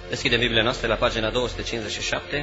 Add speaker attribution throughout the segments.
Speaker 1: Deschidem Bibliile noastre la pagina 257,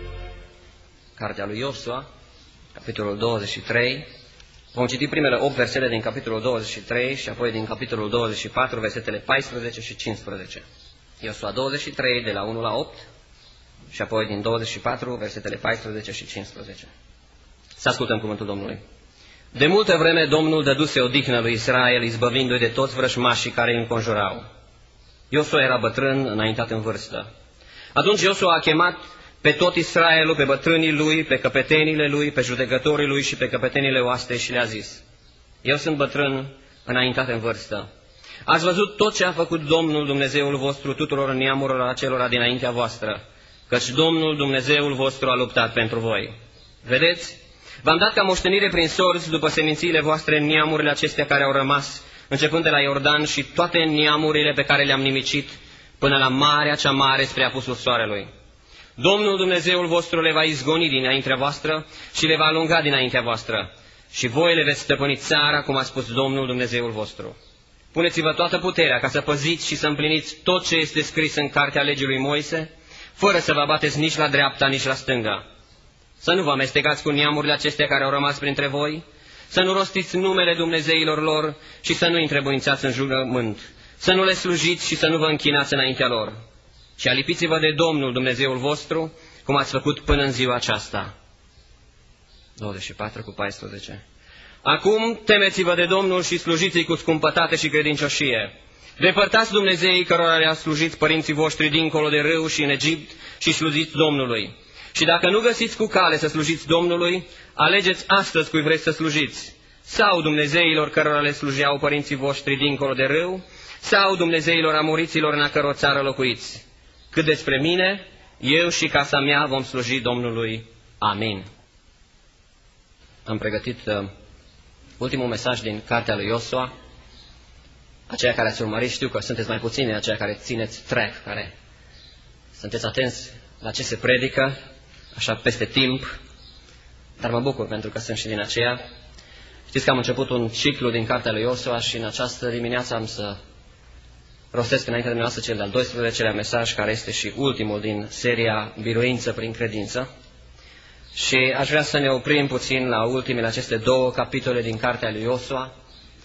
Speaker 1: Cartea lui Iosua, capitolul 23. Vom citi primele 8 versete din capitolul 23 și apoi din capitolul 24, versetele 14 și 15. Iosua 23, de la 1 la 8, și apoi din 24, versetele 14 și 15. Să ascultăm cuvântul Domnului. De multă vreme Domnul dăduse odihnă lui Israel, izbăvindu-i de toți vrășmașii care îi înconjurau. Iosua era bătrân, înaintat în vârstă. Atunci Iosua a chemat pe tot Israelul, pe bătrânii lui, pe căpetenile lui, pe judecătorii lui și pe căpetenile oastei și le-a zis: Eu sunt bătrân, înaintat în vârstă. Ați văzut tot ce a făcut Domnul Dumnezeul vostru tuturor neamurilor acelora dinaintea voastră, căci Domnul Dumnezeul vostru a luptat pentru voi. Vedeți? V-am dat ca moștenire prin sorți după semințiile voastre neamurile acestea care au rămas, începând de la Iordan și toate neamurile pe care le-am nimicit, până la marea cea mare spre apusul soarelui. Domnul Dumnezeul vostru le va izgoni dinaintea voastră și le va alunga dinaintea voastră, și voi le veți stăpâni țara, cum a spus Domnul Dumnezeul vostru. Puneți-vă toată puterea ca să păziți și să împliniți tot ce este scris în cartea legii lui Moise, fără să vă abateți nici la dreapta, nici la stânga. Să nu vă amestecați cu neamurile acestea care au rămas printre voi, să nu rostiți numele Dumnezeilor lor și să nu întrebuințați în jurământ, să nu le slujiți și să nu vă închinați înaintea lor, ci alipiți-vă de Domnul Dumnezeul vostru, cum ați făcut până în ziua aceasta. 24 cu 14. Acum temeți-vă de Domnul și slujiți-i cu scumpătate și credincioșie. Depărtați Dumnezeii cărora le-a slujit părinții voștri dincolo de râu și în Egipt și slujiți Domnului. Și dacă nu găsiți cu cale să slujiți Domnului, alegeți astăzi cui vreți să slujiți, sau Dumnezeilor cărora le slujeau părinții voștri dincolo de râu, sau Dumnezeilor amoriților în a căror țară locuiți. Cât despre mine, eu și casa mea vom sluji Domnului. Amin. Am pregătit ultimul mesaj din cartea lui Iosua. Aceia care ați urmărit, știu că sunteți mai puțini, aceia care țineți track, care sunteți atenți la ce se predică, așa peste timp, dar mă bucur pentru că sunt și din aceea. Știți că am început un ciclu din cartea lui Iosua și în această dimineață am să rostesc înaintea dumneavoastră cel de-al 12-lea mesaj, care este și ultimul din seria Biruință prin credință. Și aș vrea să ne oprim puțin la ultimele aceste două capitole din cartea lui Iosua.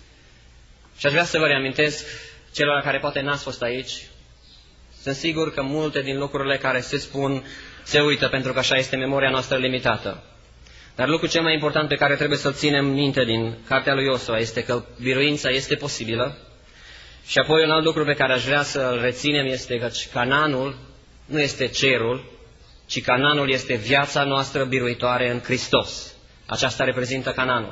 Speaker 1: Și aș vrea să vă reamintesc celor care poate n-ați fost aici. Sunt sigur că multe din lucrurile care se spun se uită, pentru că așa este memoria noastră limitată. Dar lucrul cel mai important pe care trebuie să-l ținem minte din cartea lui Iosua este că biruința este posibilă. Și apoi un alt lucru pe care aș vrea să-l reținem este că Canaanul nu este cerul, ci Canaanul este viața noastră biruitoare în Hristos. Aceasta reprezintă Canaanul.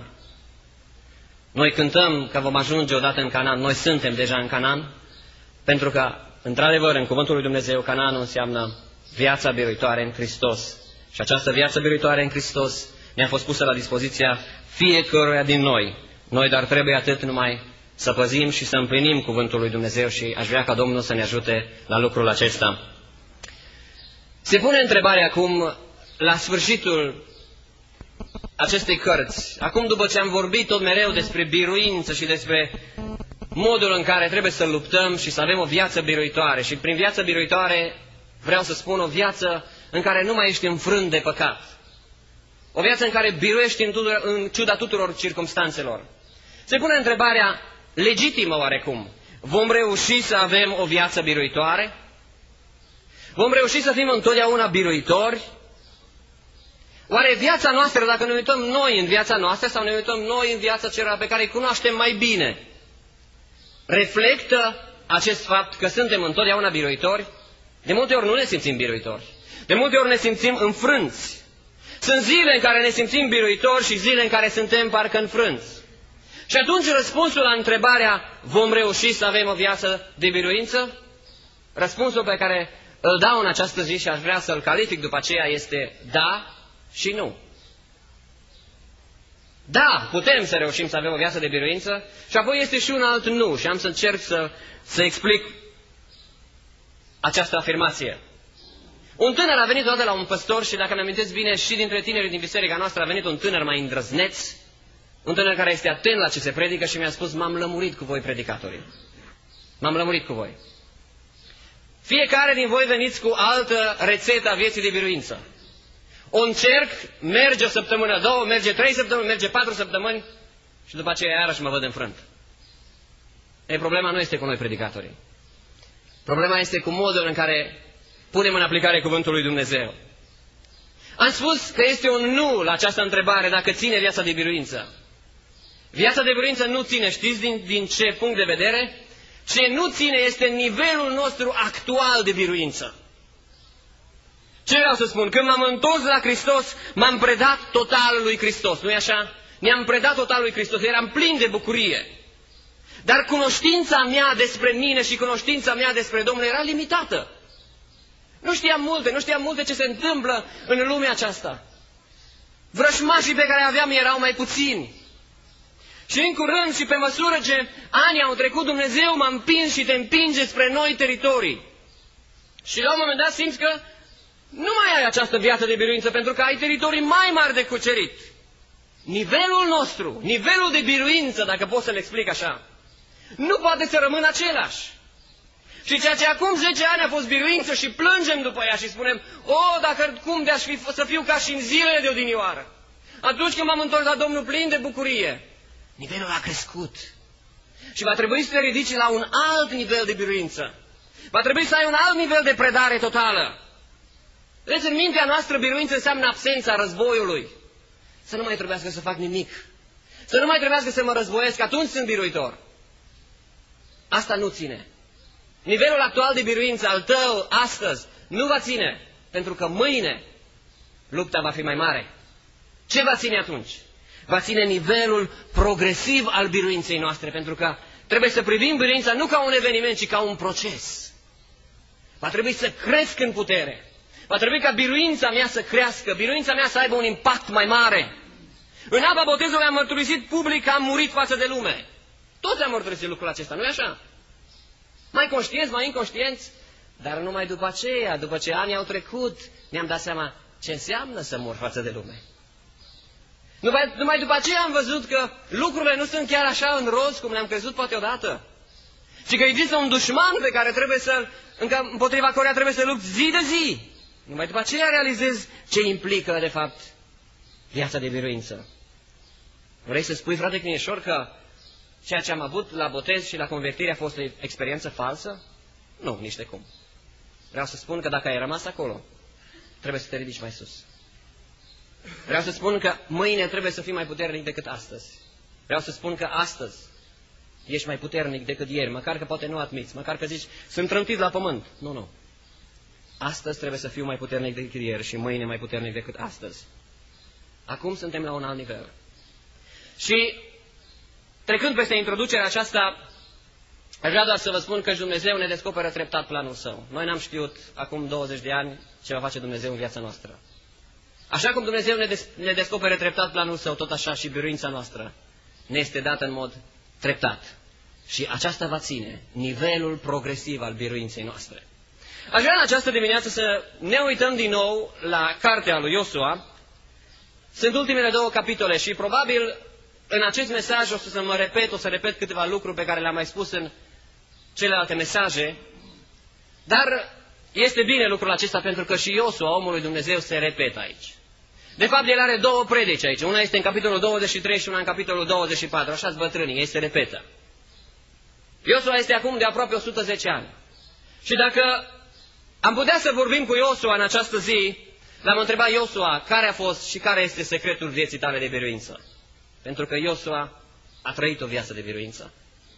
Speaker 1: Noi cântăm că vom ajunge odată în Canaan, noi suntem deja în Canaan, pentru că, într-adevăr, în cuvântul lui Dumnezeu, Canaanul înseamnă viața biruitoare în Hristos. Și această viață biruitoare în Hristos ne-a fost pusă la dispoziția fiecăruia din noi. Noi dar trebuie atât numai să păzim și să împlinim cuvântul lui Dumnezeu și aș vrea ca Domnul să ne ajute la lucrul acesta. Se pune întrebarea acum, la sfârșitul acestei cărți, acum după ce am vorbit tot mereu despre biruință și despre modul în care trebuie să luptăm și să avem o viață biruitoare, și prin viață biruitoare vreau să spun o viață în care nu mai ești înfrânt de păcat, o viață în care biruiești în ciuda tuturor circumstanțelor. Se pune întrebarea legitimă oarecum, vom reuși să avem o viață biruitoare? Vom reuși să fim întotdeauna biruitori? Oare viața noastră, dacă ne uităm noi în viața noastră sau ne uităm noi în viața celor pe care îi cunoaștem mai bine, reflectă acest fapt că suntem întotdeauna biruitori? De multe ori nu ne simțim biruitori. De multe ori ne simțim înfrânți. Sunt zile în care ne simțim biruitori și zile în care suntem parcă înfrânți. Și atunci răspunsul la întrebarea, vom reuși să avem o viață de biruință? Răspunsul pe care îl dau în această zi și aș vrea să-l calific după aceea este da și nu. Da, putem să reușim să avem o viață de biruință și apoi este și un alt nu și am să încerc să explic această afirmație. Un tânăr a venit odată la un păstor și dacă mi-amintesc bine, și dintre tinerii din biserica noastră a venit un tânăr mai îndrăzneț, un tânăr care este atent la ce se predică și mi-a spus, m-am lămurit cu voi predicatorii. M-am lămurit cu voi. Fiecare din voi veniți cu altă rețetă a vieții de biruință. O încerc, merge o săptămână, 2, merge 3 săptămâni, merge 4 săptămâni și după aceea iarăși mă văd înfrânt. Problema nu este cu noi predicatorii. Problema este cu modul în care punem în aplicare cuvântul lui Dumnezeu. Am spus că este un nu la această întrebare dacă ține viața de biruință. Viața de biruință nu ține, știți din ce punct de vedere? Ce nu ține este nivelul nostru actual de biruință. Ce vreau să spun? Când m-am întors la Hristos, m-am predat total lui Hristos, nu-i așa? Mi-am predat total lui Hristos, eram plin de bucurie. Dar cunoștința mea despre mine și cunoștința mea despre Domnul era limitată. Nu știam multe ce se întâmplă în lumea aceasta. Vrășmașii pe care aveam erau mai puțini. Și în curând și pe măsură ce anii au trecut, Dumnezeu m-a împins și te împinge spre noi teritorii. Și la un moment dat simți că nu mai ai această viață de biruință, pentru că ai teritorii mai mari de cucerit. Nivelul nostru, nivelul de biruință, dacă pot să-l explic așa, nu poate să rămână același. Și ceea ce acum 10 ani a fost biruință și plângem după ea și spunem, dacă cum de-aș fi să fiu ca și în zilele de odinioară. Atunci când m-am întors la Domnul plin de bucurie, nivelul a crescut. Și va trebui să te ridici la un alt nivel de biruință. Va trebui să ai un alt nivel de predare totală. Vedeți, în mintea noastră biruință înseamnă absența războiului. Să nu mai trebuiască să fac nimic. Să nu mai trebuiască să mă războiesc, atunci sunt biruitor. Asta nu ține. Nivelul actual de biruință al tău astăzi nu va ține, pentru că mâine lupta va fi mai mare. Ce va ține atunci? Va ține nivelul progresiv al biruinței noastre, pentru că trebuie să privim biruința nu ca un eveniment, ci ca un proces. Va trebui să cresc în putere. Va trebui ca biruința mea să crească, biruința mea să aibă un impact mai mare. În apa botezului am mărturisit public că am murit față de lume. Toți am mărturisit lucrul acesta, nu-i așa? Mai conștienți, mai inconștienți, dar numai după aceea, după ce ani au trecut, ne-am dat seama ce înseamnă să mor față de lume. Numai după aceea am văzut că lucrurile nu sunt chiar așa în roz cum le-am crezut poate odată. Și că există un dușman pe care împotriva căruia trebuie să lupt zi de zi. Numai după aceea realizez ce implică, de fapt, viața de biruință. Vrei să spui, frate Crinișor, că ceea ce am avut la botez și la convertire a fost o experiență falsă? Nu, nici de cum. Vreau să spun că dacă ai rămas acolo, trebuie să te ridici mai sus. Vreau să spun că mâine trebuie să fii mai puternic decât astăzi. Vreau să spun că astăzi ești mai puternic decât ieri, măcar că poate nu admiți, măcar că zici, sunt trântit la pământ. Nu. Astăzi trebuie să fiu mai puternic decât ieri și mâine mai puternic decât astăzi. Acum suntem la un alt nivel. Și trecând peste introducerea aceasta, aș vrea doar să vă spun că Dumnezeu ne descoperă treptat planul Său. Noi n-am știut acum 20 de ani ce va face Dumnezeu în viața noastră. Așa cum Dumnezeu ne descoperă treptat planul Său, tot așa și biruința noastră ne este dată în mod treptat. Și aceasta va ține nivelul progresiv al biruinței noastre. Aș vrea în această dimineață să ne uităm din nou la cartea lui Iosua. Sunt ultimele 2 capitole și probabil în acest mesaj o să repet câteva lucruri pe care le-am mai spus în celelalte mesaje, dar este bine lucrul acesta pentru că și Iosua, omul lui Dumnezeu, se repetă aici. De fapt, el are 2 predici aici. Una este în capitolul 23 și una în capitolul 24. Așa-s bătrânii, ei se repetă. Iosua este acum de aproape 110 ani. Și dacă am putea să vorbim cu Iosua în această zi, l-am întrebat Iosua care a fost și care este secretul vieții tale de biruință. Pentru că Iosua a trăit o viață de biruință.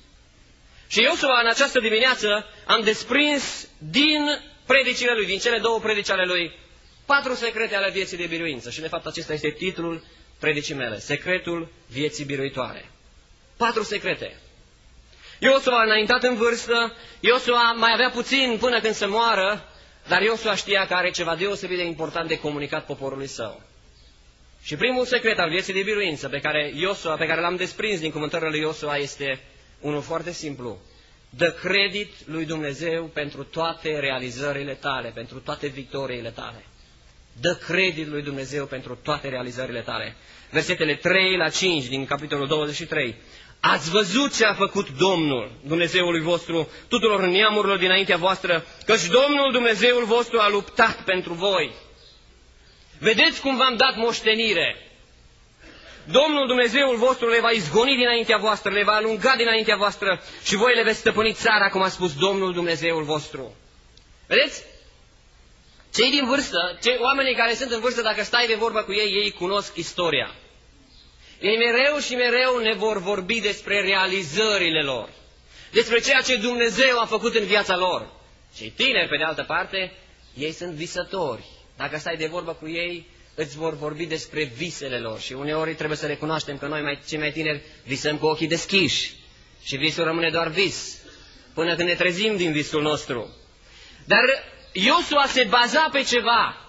Speaker 1: Și Iosua în această dimineață am desprins din predicile lui, din cele 2 predici ale lui, 4 secrete ale vieții de biruință. Și de fapt acesta este titlul predicii mele, secretul vieții biruitoare. 4 secrete. Iosua a înaintat în vârstă, Iosua mai avea puțin până când să moară, dar Iosua știa că are ceva deosebit de important de comunicat poporului său. Și primul secret al vieții de biruință pe care l-am desprins din cuvântările lui Iosua este unul foarte simplu. Dă credit lui Dumnezeu pentru toate realizările tale, pentru toate victoriile tale. Dă credit lui Dumnezeu pentru toate realizările tale. Versetele 3 la 5 din capitolul 23. Ați văzut ce a făcut Domnul, Dumnezeului vostru, tuturor neamurilor dinaintea voastră, căci Domnul Dumnezeul vostru a luptat pentru voi. Vedeți cum v-am dat moștenire. Domnul Dumnezeul vostru le va izgoni dinaintea voastră, le va alunga dinaintea voastră și voi le veți stăpâni țara, cum a spus Domnul Dumnezeul vostru. Vedeți? Cei din vârstă, oamenii care sunt în vârstă, dacă stai de vorbă cu ei, ei cunosc istoria. Ei mereu și mereu ne vor vorbi despre realizările lor, despre ceea ce Dumnezeu a făcut în viața lor. Cei tineri, pe de altă parte, ei sunt visători. Dacă stai de vorbă cu ei, îți vor vorbi despre visele lor. Și uneori trebuie să recunoaștem că noi, cei mai tineri, visăm cu ochii deschiși. Și visul rămâne doar vis, până când ne trezim din visul nostru. Dar Iosua se baza pe ceva.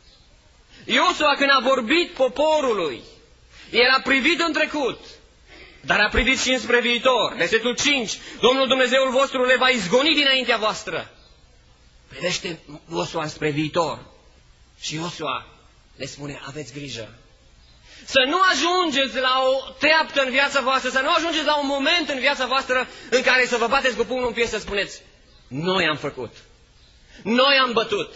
Speaker 1: Iosua, când a vorbit poporului, el a privit în trecut, dar a privit și înspre viitor. Versetul 5, Domnul Dumnezeul vostru le va izgoni dinaintea voastră. Privește Iosua spre viitor. Și Iosua le spune, aveți grijă. Să nu ajungeți la o treaptă în viața voastră, să nu ajungeți la un moment în viața voastră în care să vă bateți cu pumnul în piept să spuneți, noi am făcut, noi am bătut,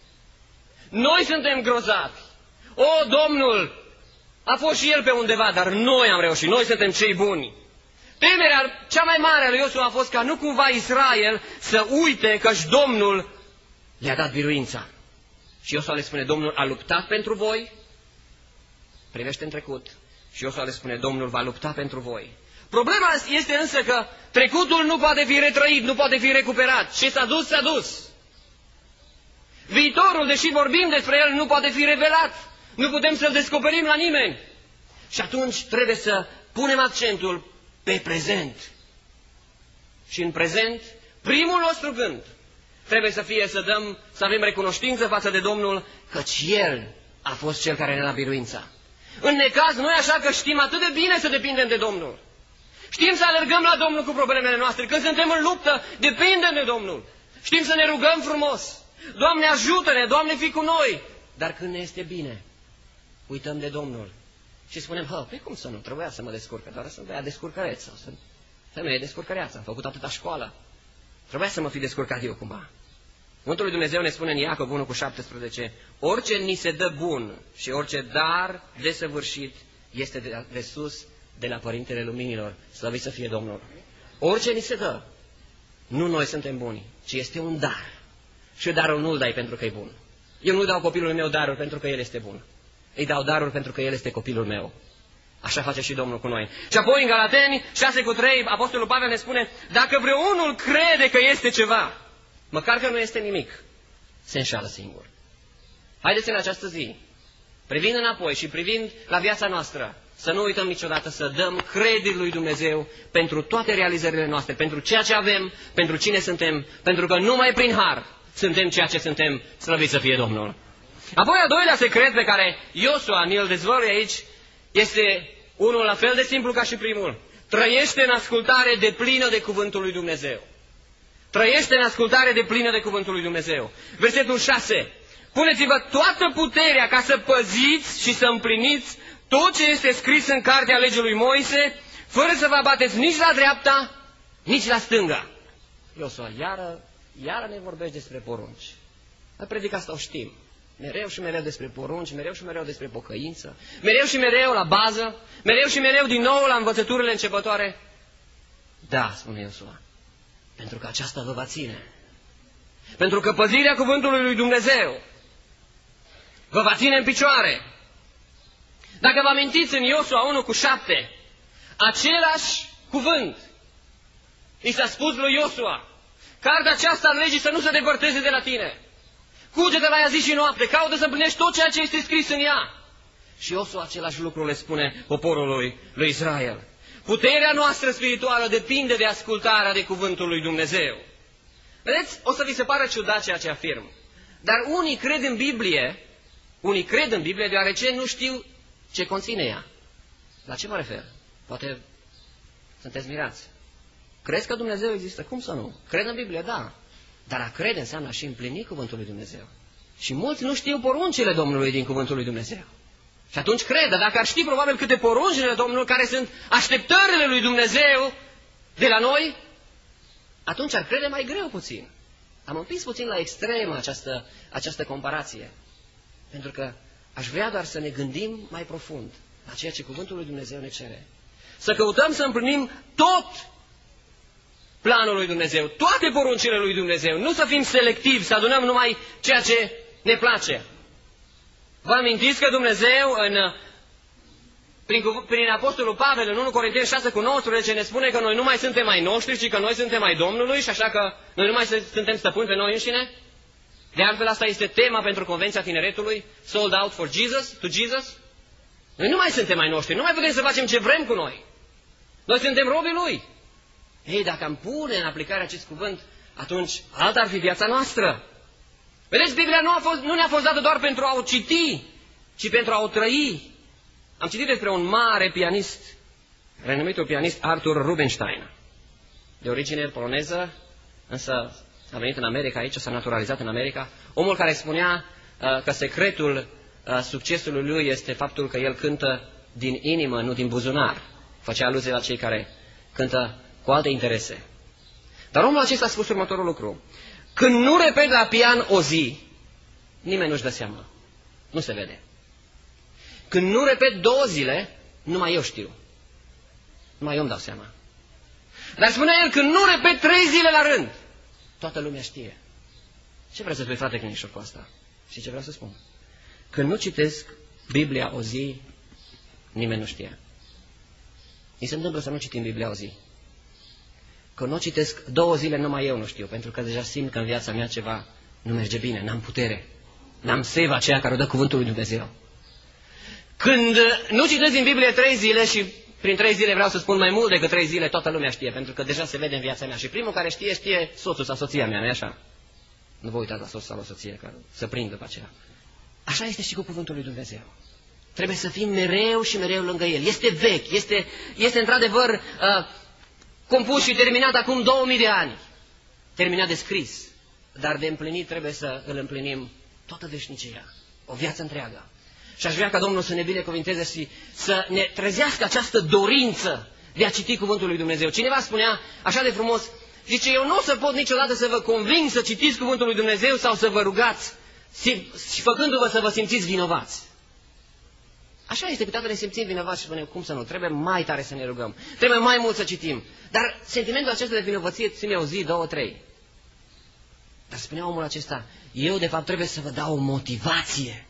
Speaker 1: noi suntem grozavi. O, Domnul a fost și el pe undeva, dar noi am reușit, noi suntem cei buni. Temerea cea mai mare a lui Iosua a fost ca nu cumva Israel să uite că și Domnul le-a dat biruința. Și Iosua le spune, Domnul a luptat pentru voi, privește în trecut. Și Iosua le spune, Domnul va lupta pentru voi. Problema este însă că trecutul nu poate fi retrăit, nu poate fi recuperat. Ce s-a dus, s-a dus. Viitorul, deși vorbim despre el, nu poate fi revelat. Nu putem să-l descoperim la nimeni. Și atunci trebuie să punem accentul pe prezent. Și în prezent, primul nostru gând trebuie să fie să avem recunoștință față de Domnul, căci El a fost Cel care ne-a dat biruința. În necaz, noi așa că știm atât de bine să depindem de Domnul. Știm să alergăm la Domnul cu problemele noastre. Când suntem în luptă, depindem de Domnul. Știm să ne rugăm frumos. Doamne, ajută-ne, Doamne, fii cu noi. Dar când ne este bine, uităm de Domnul. Și spunem, păi cum să nu, trebuia să mă descurcă, doar să-mi dea descurcăreț. Sau să... Femeie descurcăreață, am făcut atâta școală. Trebuia să mă fi descurcat eu cumva. Cuvântul lui Dumnezeu ne spune în Iacov 1:17, orice ni se dă bun și orice dar desăvârșit este de sus, de la Părintele Luminilor, slăvit să fie Domnul. Orice ni se dă, nu noi suntem buni, ci este un dar. Și darul nu-l dai pentru că e bun. Eu nu dau copilului meu darul pentru că el este bun. Îi dau darul pentru că el este copilul meu. Așa face și Domnul cu noi. Și apoi în Galateni 6:3, Apostolul Pavel ne spune, dacă vreunul crede că este ceva, măcar că nu este nimic, se înșală singur. Haideți în această zi, privind înapoi și privind la viața noastră, să nu uităm niciodată să dăm credit lui Dumnezeu pentru toate realizările noastre, pentru ceea ce avem, pentru cine suntem, pentru că numai prin har suntem ceea ce suntem, slăvit să fie Domnul. Apoi al doilea secret pe care Iosua ne-l dezvăluie aici este unul la fel de simplu ca și primul. Trăiește în ascultare deplină de cuvântul lui Dumnezeu. Trăiește în ascultare deplină de cuvântul lui Dumnezeu. Versetul 6. Puneți-vă toată puterea ca să păziți și să împliniți tot ce este scris în cartea legii lui Moise, fără să vă abateți nici la dreapta, nici la stânga. Iosua, iară ne vorbești despre porunci. Mai predica asta o știm. Mereu și mereu despre porunci, mereu și mereu despre pocăință, mereu și mereu la bază, mereu și mereu din nou la învățăturile începătoare. Da, spune Iosua, pentru că aceasta vă va ține. Pentru că păzirea cuvântului lui Dumnezeu vă va ține în picioare. Dacă vă amintiți în Iosua 1:7, același cuvânt i s-a spus lui Iosua, cartea aceasta în legii să nu se depărteze de la tine. Cuge-te la ea zi și noapte, caută să împlinești tot ceea ce este scris în ea. Și Iosua același lucru le spune poporului lui Israel. Puterea noastră spirituală depinde de ascultarea de cuvântul lui Dumnezeu. Vedeți, o să vi se pară ciudat ceea ce afirm. Dar unii cred în Biblie deoarece nu știu ce conține ea. La ce mă refer? Poate sunteți mirați. Crezi că Dumnezeu există? Cum să nu? Cred în Biblie, da. Dar a crede înseamnă și împlini cuvântul lui Dumnezeu. Și mulți nu știu poruncile Domnului din cuvântul lui Dumnezeu. Și atunci crede, dacă ar ști probabil câte poruncile Domnului, care sunt așteptările lui Dumnezeu de la noi, atunci ar crede mai greu puțin. Am împins puțin la extremă această comparație. Pentru că aș vrea doar să ne gândim mai profund la ceea ce cuvântul lui Dumnezeu ne cere. Să căutăm să împlinim tot planul lui Dumnezeu, toate poruncile lui Dumnezeu. Nu să fim selectivi, să adunăm numai ceea ce ne place. Vă amintiți că Dumnezeu prin Apostolul Pavel în 1 Corinteni 6:19 ne spune că noi nu mai suntem ai noștri, ci că noi suntem ai Domnului și așa că noi nu mai suntem stăpâni pe noi înșine? De altfel, asta este tema pentru Convenția Tineretului, Sold Out for Jesus, to Jesus. Noi nu mai suntem ai noștri, nu mai putem să facem ce vrem cu noi. Noi suntem robii Lui. Ei, dacă am pune în aplicare acest cuvânt, atunci alta ar fi viața noastră. Vedeți, Biblia nu ne-a fost dată doar pentru a o citi, ci pentru a o trăi. Am citit despre un mare pianist, renumitul pianist Arthur Rubinstein, de origine poloneză, însă a venit în America aici, s-a naturalizat în America. Omul care spunea că secretul succesului lui este faptul că el cântă din inimă, nu din buzunar. Făcea aluzie la cei care cântă cu alte interese. Dar omul acesta a spus următorul lucru. Când nu repet la pian o zi, nimeni nu-și dă seama. Nu se vede. Când nu repet 2 zile, numai eu știu. Numai eu îmi dau seama. Dar spunea el, când nu repet 3 zile la rând, toată lumea știe. Ce vreau să spui, frate Crinișor, cu asta? Și ce vreau să spun? Când nu citesc Biblia o zi, nimeni nu știe. Mi se întâmplă să nu citim Biblia o zi. Când nu citesc 2 zile, numai eu nu știu, pentru că deja simt că în viața mea ceva nu merge bine, n-am putere, n-am seva aceea care o dă cuvântul lui Dumnezeu. Când nu citesc din Biblie 3 zile și prin 3 zile vreau să spun mai mult decât 3 zile, toată lumea știe, pentru că deja se vede în viața mea. Și primul care știe, știe soțul sau soția mea, nu-i așa? Nu vă uitați la soț sau la soție, că să prind după aceea. Așa este și cu cuvântul lui Dumnezeu. Trebuie să fim mereu și mereu lângă El. Este vechi, este într-adevăr compus și terminat acum 2000 de ani. Terminat de scris. Dar de împlinit trebuie să îl împlinim toată veșnicia. O viață întreagă. Și aș vrea ca Domnul să ne binecuvinteze și să ne trezească această dorință de a citi cuvântul lui Dumnezeu. Cineva spunea așa de frumos, zice, eu nu o să pot niciodată să vă conving să citiți cuvântul lui Dumnezeu sau să vă rugați și făcându-vă să vă simțiți vinovați. Așa este, câteodată ne simțim vinovați și spunem, cum să nu, trebuie mai tare să ne rugăm, trebuie mai mult să citim. Dar sentimentul acesta de vinovăție ține o zi, 2, 3. Dar spunea omul acesta, eu de fapt trebuie să vă dau o motivație,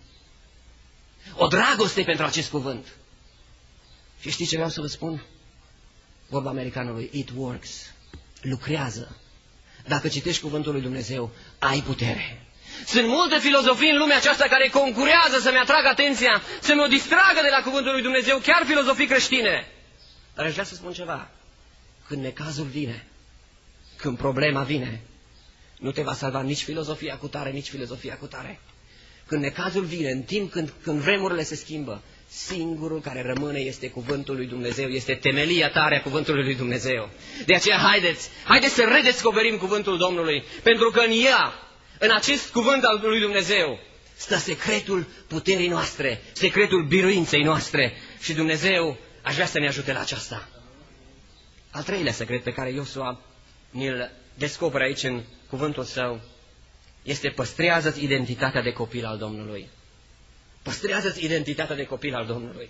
Speaker 1: o dragoste pentru acest cuvânt. Și știți ce vreau să vă spun? Vorba americanului, it works. Lucrează. Dacă citești cuvântul lui Dumnezeu, ai putere. Sunt multe filozofii în lumea aceasta care concurează să-mi atragă atenția, să mă distragă de la cuvântul lui Dumnezeu, chiar filozofii creștine. Dar aș vrea să spun ceva. Când necazul vine, când problema vine, nu te va salva nici filozofia cu tare, nici filozofia cu tare. Când necazul vine, în timp când vremurile se schimbă, singurul care rămâne este cuvântul lui Dumnezeu, este temelia tare a cuvântului lui Dumnezeu. De aceea haideți să redescoperim cuvântul Domnului, pentru că în acest cuvânt al lui Dumnezeu stă secretul puterii noastre, secretul biruinței noastre și Dumnezeu aș vrea să ne ajute la aceasta. Al 3-lea secret pe care Iosua ni-l descoperă aici în cuvântul său este păstrează-ți identitatea de copil al Domnului. Păstrează-ți identitatea de copil al Domnului.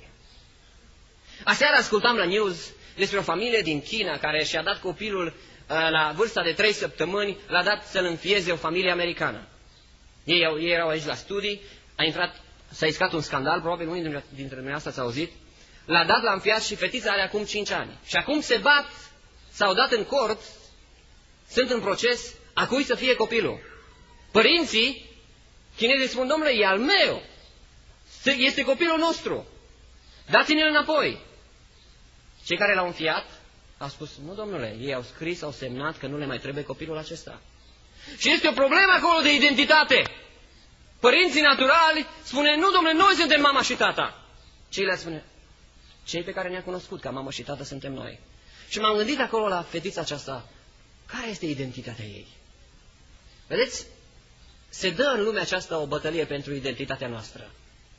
Speaker 1: Aseară ascultam la news despre o familie din China care și-a dat copilul la vârsta de 3 săptămâni, l-a dat să-l înfieze o familie americană. Ei erau aici la studii, s-a iscat un scandal, probabil unii dintre dumneavoastră ați auzit, l-a dat, l-a înfiat și fetița are acum 5 ani. Și acum se bat, s-au dat în cort, sunt în proces, a cui să fie copilul. Părinții chinezii spun, domnule, e al meu, este copilul nostru, dați-ne-l înapoi. Cei care l-au înfiat au spus, nu domnule, ei au scris, au semnat că nu le mai trebuie copilul acesta. Și este o problemă acolo de identitate. Părinții naturali spune, nu domnule, noi suntem mama și tata. Ceilalți spune, cei pe care ne-a cunoscut ca mamă și tată suntem noi. Și m-am gândit acolo la fetița aceasta, care este identitatea ei? Vedeți? Se dă în lumea aceasta o bătălie pentru identitatea noastră.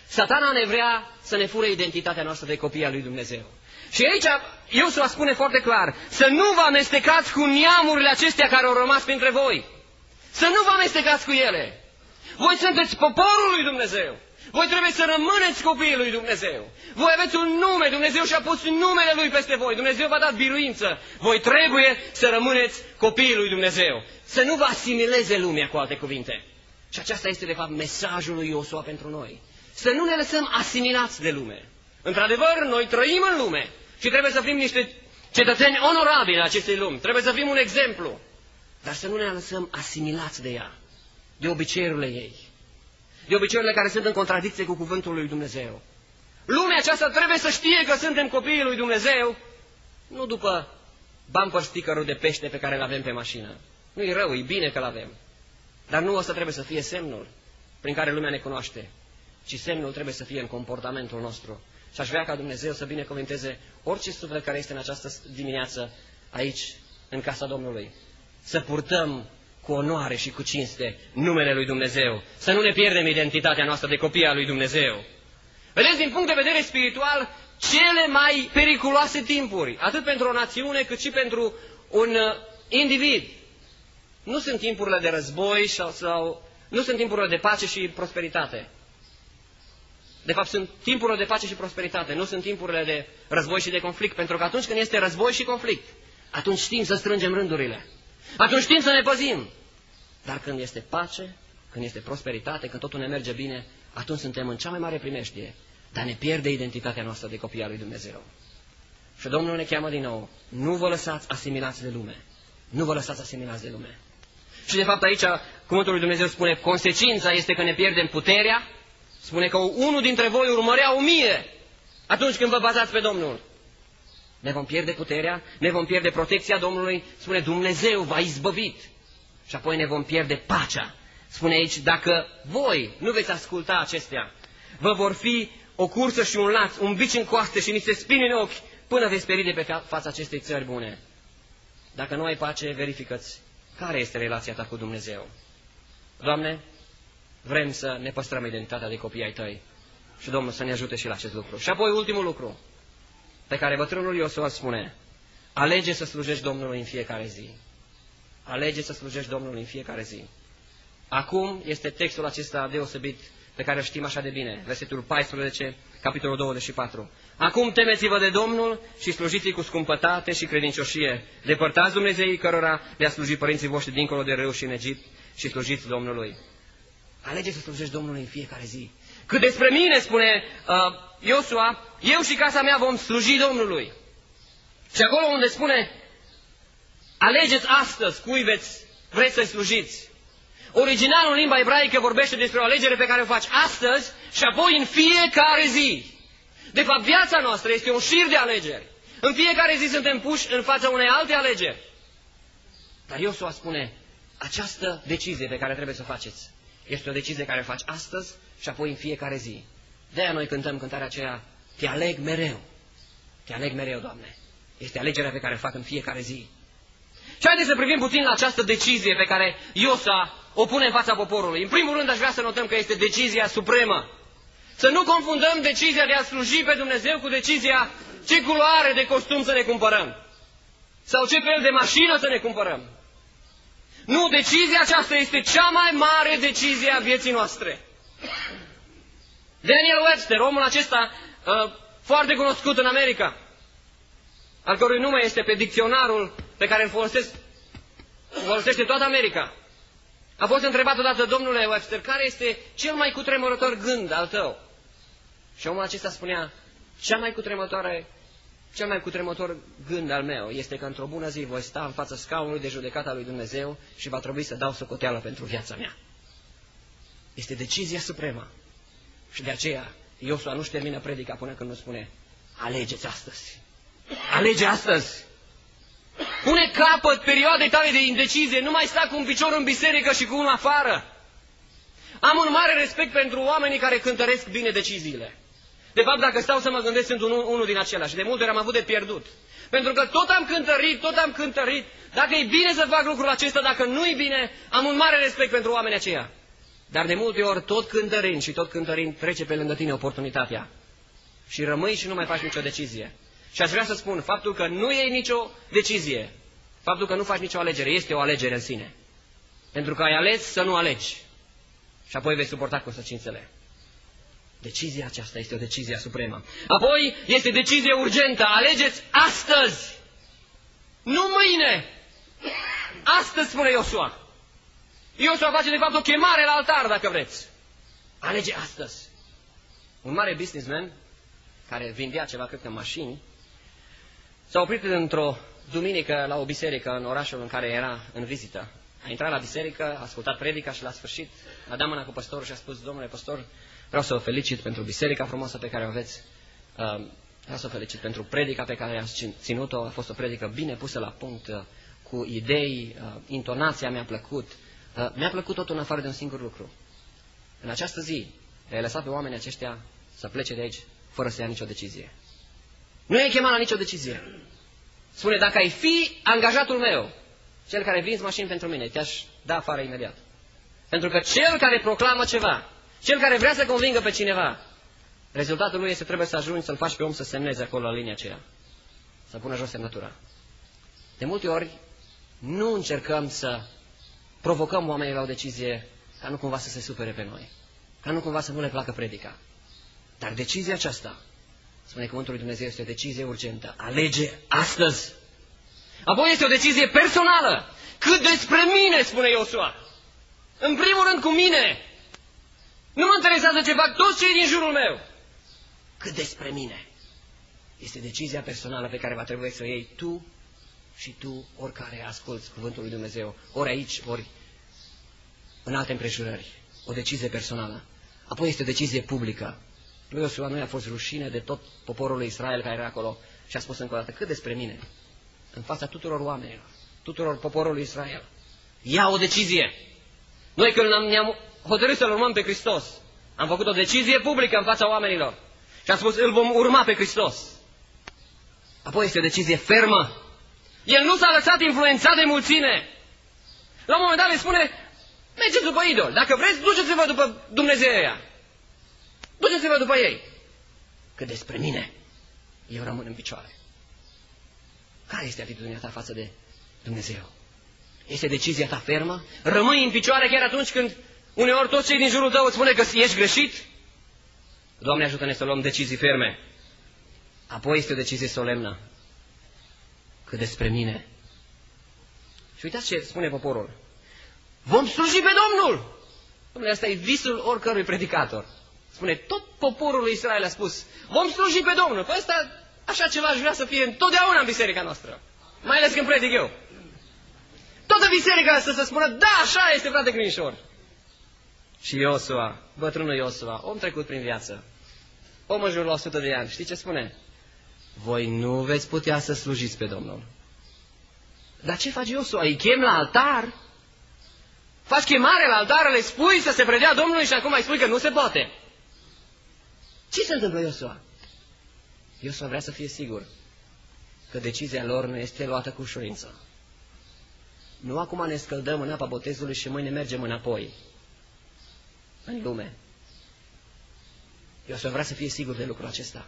Speaker 1: Satana ne vrea să ne fure identitatea noastră de copii al lui Dumnezeu. Și aici Iosua spune foarte clar, să nu vă amestecați cu neamurile acestea care au rămas printre voi. Să nu vă amestecați cu ele. Voi sunteți poporul lui Dumnezeu. Voi trebuie să rămâneți copiii lui Dumnezeu. Voi aveți un nume, Dumnezeu și-a pus numele Lui peste voi. Dumnezeu v-a dat biruință. Voi trebuie să rămâneți copiii lui Dumnezeu. Să nu vă asimileze lumea, cu alte cuvinte. Și aceasta este, de fapt, mesajul lui Iosua pentru noi. Să nu ne lăsăm asimilați de lume. Într-adevăr, noi trăim în lume și trebuie să fim niște cetățeni onorabili în acestei lumi. Trebuie să fim un exemplu. Dar să nu ne lăsăm asimilați de ea, de obiceiurile ei, de obiceiurile care sunt în contradicție cu cuvântul lui Dumnezeu. Lumea aceasta trebuie să știe că suntem copiii lui Dumnezeu, nu după bumper sticker-ul de pește pe care îl avem pe mașină. Nu-i rău, e bine că îl avem. Dar nu ăsta trebuie să fie semnul prin care lumea ne cunoaște, ci semnul trebuie să fie în comportamentul nostru. Și aș vrea ca Dumnezeu să binecuvânteze orice suflet care este în această dimineață aici, în casa Domnului. Să purtăm cu onoare și cu cinste numele lui Dumnezeu. Să nu ne pierdem identitatea noastră de copii al lui Dumnezeu. Vedeți, din punct de vedere spiritual, cele mai periculoase timpuri, atât pentru o națiune cât și pentru un individ, nu sunt timpurile de război sau nu sunt timpurile de pace și prosperitate. De fapt, sunt timpurile de pace și prosperitate, nu sunt timpurile de război și de conflict, pentru că atunci când este război și conflict, atunci știm să strângem rândurile. Atunci știm să ne păzim. Dar când este pace, când este prosperitate, când totul ne merge bine, atunci suntem în cea mai mare primejdie, dar ne pierde identitatea noastră de copii al lui Dumnezeu. Și Domnul ne cheamă din nou, nu vă lăsați asimilați de lume. Nu vă lăsați asimilați de lume. Și de fapt aici cuvântul lui Dumnezeu spune, consecința este că ne pierdem puterea. Spune că unul dintre voi urmărea 1000 atunci când vă bazați pe Domnul. Ne vom pierde puterea, ne vom pierde protecția Domnului, spune Dumnezeu v-a izbăvit. Și apoi ne vom pierde pacea. Spune aici, dacă voi nu veți asculta acestea, vă vor fi o cursă și un laț, un bici în coaste și niște spini în ochi, până veți peri de pe fața acestei țări bune. Dacă nu ai pace, verifică-ți care este relația ta cu Dumnezeu. Doamne, vrem să ne păstrăm identitatea de copii ai Tăi și Domnul să ne ajute și la acest lucru. Și apoi ultimul lucru pe care bătrânul Iosua spune, alege să slujești Domnului în fiecare zi. Alege să slujești Domnului în fiecare zi. Acum este textul acesta deosebit pe care îl știm așa de bine. Versetul 14, capitolul 24. Acum temeți-vă de Domnul și slujiți-i cu scumpătate și credincioșie. Depărtați Dumnezeii cărora le-a slujit părinții voștri dincolo de râu și în Egipt și slujiți Domnului. Alege să slujești Domnului în fiecare zi. Cât despre mine, spune Iosua, eu și casa mea vom sluji Domnului. Și acolo unde spune, alegeți astăzi cui vreți să-i slujiți. Originalul în limba ebraică vorbește despre o alegere pe care o faci astăzi și apoi în fiecare zi. De fapt, viața noastră este un șir de alegeri. În fiecare zi suntem puși în fața unei alte alegeri. Dar Iosua spune, această decizie pe care trebuie să o faceți este o decizie care o faci astăzi și apoi în fiecare zi. De-aia noi cântăm cântarea aceea, te aleg mereu. Te aleg mereu, Doamne. Este alegerea pe care o fac în fiecare zi. Și haideți să privim puțin la această decizie pe care Iosua o pune în fața poporului. În primul rând aș vrea să notăm că este decizia supremă. Să nu confundăm decizia de a sluji pe Dumnezeu cu decizia ce culoare de costum să ne cumpărăm. Sau ce fel de mașină să ne cumpărăm. Nu, decizia aceasta este cea mai mare decizie a vieții noastre. Daniel Webster, omul acesta foarte cunoscut în America, al cărui nume este pe dicționarul pe care îl folosește toată America, a fost întrebat odată, domnule Webster, care este cel mai cutremurător gând al tău? Și omul acesta spunea, cel mai cutremurător gând al meu este că într-o bună zi voi sta în fața scaunului de judecată al lui Dumnezeu și va trebui să dau socoteală pentru viața mea. Este decizia supremă. Și de aceea Iosua nu-și termină predica până când nu spune, alegeți astăzi. Alege astăzi. Pune capăt perioadei tale de indecizie, nu mai sta cu un picior în biserică și cu unul afară. Am un mare respect pentru oamenii care cântăresc bine deciziile. De fapt, dacă stau să mă gândesc, sunt unul din acela și de multe ori am avut de pierdut. Pentru că tot am cântărit, dacă e bine să fac lucrul acesta, dacă nu e bine, am un mare respect pentru oamenii aceia. Dar de multe ori, tot cântărind, trece pe lângă tine oportunitatea. Și rămâi și nu mai faci nicio decizie. Și aș vrea să spun, faptul că nu iei nicio decizie, faptul că nu faci nicio alegere, este o alegere în sine. Pentru că ai ales să nu alegi. Și apoi vei suporta consecințele. Decizia aceasta este o decizie supremă. Apoi este decizie urgentă. Alegeți astăzi. Nu mâine. Astăzi, spune Iosua. Iosua face de fapt o chemare la altar, dacă vreți. Alege astăzi. Un mare businessman, care vindea ceva, cred că mașini, s-a oprit într-o duminică la o biserică în orașul în care era în vizită. A intrat la biserică, a ascultat predica și la sfârșit a dat mâna cu păstorul și a spus: domnule păstor, vreau să vă felicit pentru biserica frumoasă pe care o aveți. Vreau să vă felicit pentru predica pe care ați ținut-o. A fost o predică bine pusă la punct, cu idei, intonația mi-a plăcut. Mi-a plăcut totul în afară de un singur lucru. În această zi le-ai lăsat pe oamenii aceștia să plece de aici fără să ia nicio decizie. Nu i-ai chemat la nicio decizie. Spune: dacă ai fi angajatul meu, cel care vinzi mașini pentru mine, te-aș da afară imediat. Pentru că cel care proclamă ceva, cel care vrea să convingă pe cineva, rezultatul lui este trebuie să ajungi să-l faci pe om să semneze acolo la linia aceea. Să pună jos semnătura. De multe ori nu încercăm să provocăm oamenii la o decizie ca nu cumva să se supere pe noi. Ca nu cumva să nu le placă predica. Dar decizia aceasta, spune cuvântul lui Dumnezeu, este o decizie urgentă. Alege astăzi. Apoi este o decizie personală. Cât despre mine, spune Iosua. În primul rând cu mine. Nu mă interesează ce fac toți cei din jurul meu. Cât despre mine. Este decizia personală pe care va trebui să o iei tu și tu, oricare asculți cuvântul lui Dumnezeu, ori aici, ori în alte împrejurări. O decizie personală. Apoi este o decizie publică. Lui Iosua nu i-a fost rușine de tot poporul lui Israel care era acolo și a spus încă o dată: cât despre mine, în fața tuturor oamenilor, tuturor poporului Israel, ia o decizie. Noi când ne-am hotărât să-L urmăm pe Hristos, am făcut o decizie publică în fața oamenilor și am spus: îl vom urma pe Hristos. Apoi este o decizie fermă. El nu s-a lăsat influențat de mulțime. La un moment dat le spune: mergeți după idol. Dacă vreți, duceți-vă după Dumnezeia. Duceți-vă după ei. Că despre mine, eu rămân în picioare. Care este atitudinea ta față de Dumnezeu? Este decizia ta fermă? Rămâi în picioare chiar atunci când uneori toți cei din jurul tău îți spune că ești greșit? Doamne, ajută-ne să luăm decizii ferme. Apoi este o decizie solemnă. Că despre mine. Și uitați ce spune poporul. Vom sluji pe Domnul! Dom'le, asta e visul oricărui predicator. Spune, tot poporul lui Israel a spus: vom sluji pe Domnul. Păi ăsta, așa ceva aș vrea să fie întotdeauna în biserica noastră. Mai ales când predic eu. Toată biserica asta să spună: da, așa este, frate Grinișor. Și Iosua, bătrânul Iosua, om trecut prin viață, om în jur la 100 de ani, știi ce spune? Voi nu veți putea să slujiți pe Domnul. Dar ce face Iosua? Îi chem la altar? Faci chemare la altar, le spui să se predea Domnului și acum îi spui că nu se poate. Ce se întâmplă, Iosua? Iosua vrea să fie sigur că decizia lor nu este luată cu ușurință. Nu acum ne scăldăm în apa botezului și mâine mergem înapoi în lume. Iosua vrea să fie sigur de lucrul acesta.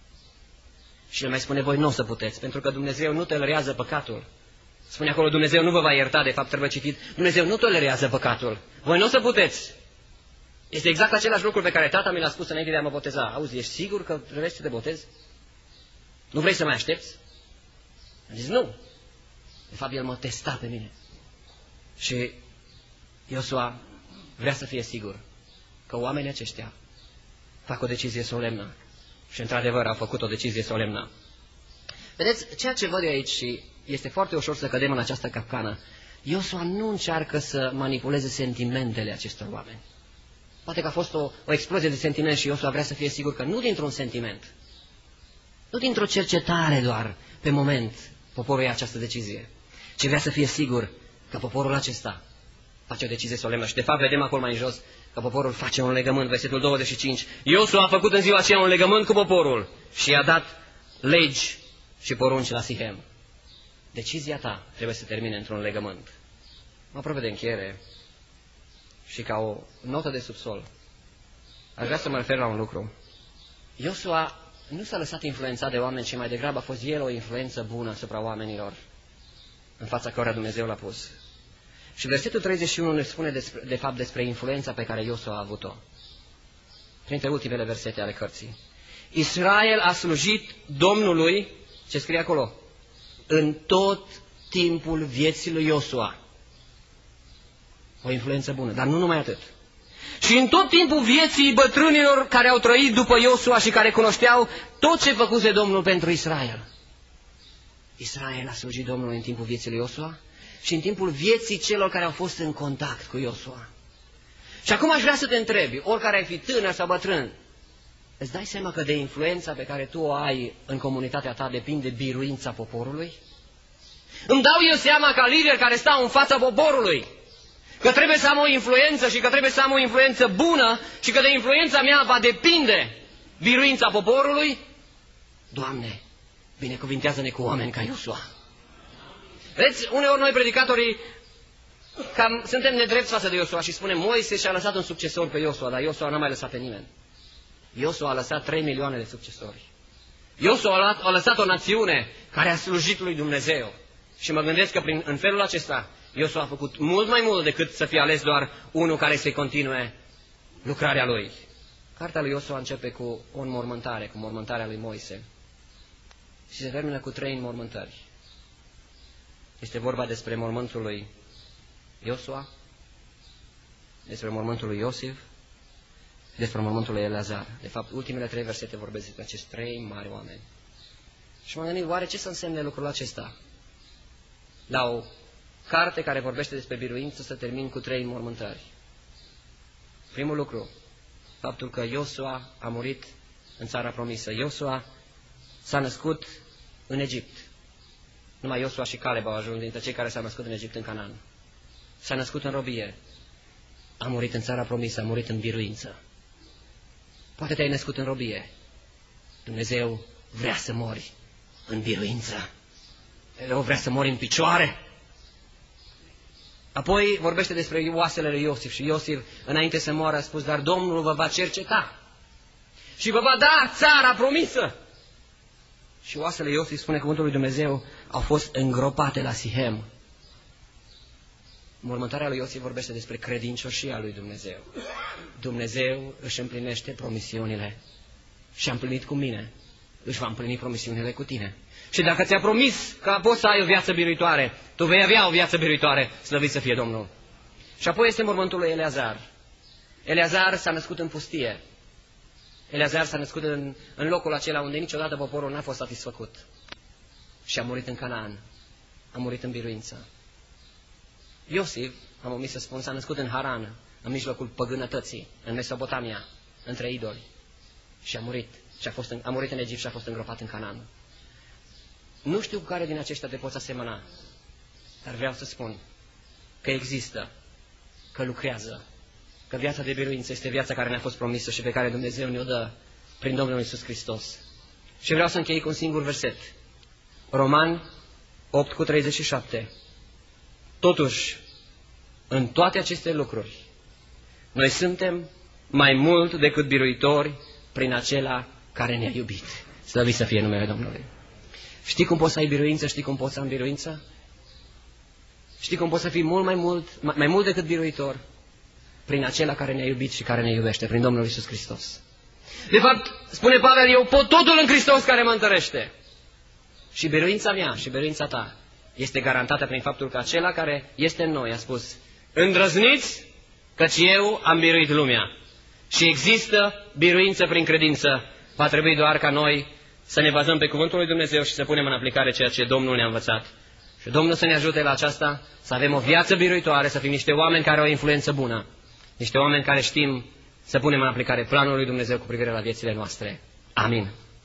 Speaker 1: Și el mai spune: voi nu o să puteți, pentru că Dumnezeu nu tolerează păcatul. Spune acolo: Dumnezeu nu vă va ierta, de fapt trebuie citit: Dumnezeu nu tolerează păcatul. Voi nu o să puteți. Este exact același lucru pe care tata mi l-a spus înainte de a mă boteza. Auzi, ești sigur că vrei să te botezi? Nu vrei să mai aștepți? Am zis: nu. De fapt, el mă testa pe mine. Și Iosua vrea să fie sigur că oamenii aceștia fac o decizie solemnă. Și într-adevăr au făcut o decizie solemnă. Vedeți, ceea ce văd eu aici, și este foarte ușor să cădem în această capcană, Iosua nu încearcă să manipuleze sentimentele acestor oameni. Poate că a fost o explozie de sentiment și Iosua vrea să fie sigur că nu dintr-un sentiment, nu dintr-o cercetare doar pe moment poporul ia această decizie, ci vrea să fie sigur că poporul acesta face o decizie solemnă. Și de fapt vedem acolo mai în jos că poporul face un legământ, versetul 25. Iosua a făcut în ziua aceea un legământ cu poporul și i-a dat legi și porunci la Sihem. Decizia ta trebuie să termine într-un legământ. Mă aproape de încheiere și ca o notă de subsol, aș vrea să mă refer la un lucru. Iosua nu s-a lăsat influențat de oameni, ci mai degrabă a fost el o influență bună asupra oamenilor în fața cărora Dumnezeu l-a pus. Și versetul 31 ne spune de fapt despre influența pe care Iosua a avut-o. Printre ultimele versete ale cărții. Israel a slujit Domnului, ce scrie acolo? În tot timpul vieții lui Iosua. O influență bună, dar nu numai atât. Și în tot timpul vieții bătrânilor care au trăit după Iosua și care cunoșteau tot ce făcuse Domnul pentru Israel. Israel a slujit Domnului în timpul vieții lui Iosua și în timpul vieții celor care au fost în contact cu Iosua. Și acum aș vrea să te întrebi, oricare ai fi tânăr sau bătrân, îți dai seama că de influența pe care tu o ai în comunitatea ta depinde biruința poporului? Îmi dau eu seama ca lider care stau în fața poporului că trebuie să am o influență și că trebuie să am o influență bună și că de influența mea va depinde biruința poporului? Doamne, binecuvintează-ne cu oameni ca Iosua. Vezi, uneori noi predicatorii suntem nedrepți față de Iosua și spunem Moise și-a lăsat un succesor pe Iosua, dar Iosua n-a mai lăsat pe nimeni. Iosua a lăsat 3 milioane de succesori. Iosua a lăsat o națiune care a slujit lui Dumnezeu. Și mă gândesc că în felul acesta Iosua a făcut mult mai mult decât să fie ales doar unul care să-i continue lucrarea lui. Cartea lui Iosua începe cu o înmormântare, cu mormântarea lui Moise. Și se termină cu 3 înmormântări. Este vorba despre mormântul lui Iosua, despre mormântul lui Iosif, despre mormântul lui Eleazar. De fapt, ultimele 3 versete vorbesc despre acești 3 mari oameni. Și m-am gândit, oare ce să însemne lucrul acesta? La o carte care vorbește despre biruință să termin cu 3 înmormântări. Primul lucru, faptul că Iosua a murit în țara promisă. Iosua s-a născut în Egipt. Numai Iosua și Caleb au ajuns dintre cei care s-au născut în Egipt, în Canaan. S-a născut în robie. A murit în țara promisă, a murit în biruință. Poate te-ai născut în robie. Dumnezeu vrea să mori în biruință. Dumnezeu vrea să mori în picioare. Apoi vorbește despre oasele lui Iosif. Și Iosif, înainte să moară, a spus, dar Domnul vă va cerceta și vă va da țara promisă. Și oasele Iosif, spune cuvântul lui Dumnezeu, au fost îngropate la Sihem. Mormântarea lui Iosif vorbește despre credincioșia lui Dumnezeu. Dumnezeu își împlinește promisiunile. Și a împlinit cu mine, își va împlini promisiunile cu tine. Și dacă ți-a promis că poți să ai o viață biruitoare, tu vei avea o viață biruitoare, slăvit să fie Domnul. Și apoi este mormântul lui Eleazar. Eleazar s-a născut în pustie. Eleazar s-a născut în locul acela unde niciodată poporul n-a fost satisfăcut. Și a murit în Canaan. A murit în biruință. Iosif, am omis să spun, s-a născut în Haran, în mijlocul păgânătății, în Mesopotamia, între idoli. Și a murit. Și a murit în Egipt și a fost îngropat în Canaan. Nu știu cu care din aceștia te poți asemăna, dar vreau să spun că există, că lucrează, că viața de biruință este viața care ne-a fost promisă și pe care Dumnezeu ne-o dă prin Domnul Iisus Hristos. Și vreau să închei cu un singur verset. Romani 8:37. Totuși, în toate aceste lucruri, noi suntem mai mult decât biruitori prin acela care ne-a iubit. Slăvit să fie numele Domnului. Știi cum poți să ai biruință? Știi cum poți să am biruință? Știi cum poți să fii mai mult decât biruitor? Prin acela care ne-a iubit și care ne iubește, prin Domnul Iisus Hristos. De fapt, spune Pavel, eu pot totul în Hristos care mă întărește. Și biruința mea și biruința ta este garantată prin faptul că acela care este în noi a spus, îndrăzniți, căci eu am biruit lumea. Și există biruință prin credință. Va trebui doar ca noi să ne bazăm pe cuvântul lui Dumnezeu și să punem în aplicare ceea ce Domnul ne-a învățat. Și Domnul să ne ajute la aceasta, să avem o viață biruitoare, să fim niște oameni care au o influență bună. Niște oameni care știm să punem în aplicare planul lui Dumnezeu cu privire la viețile noastre. Amin.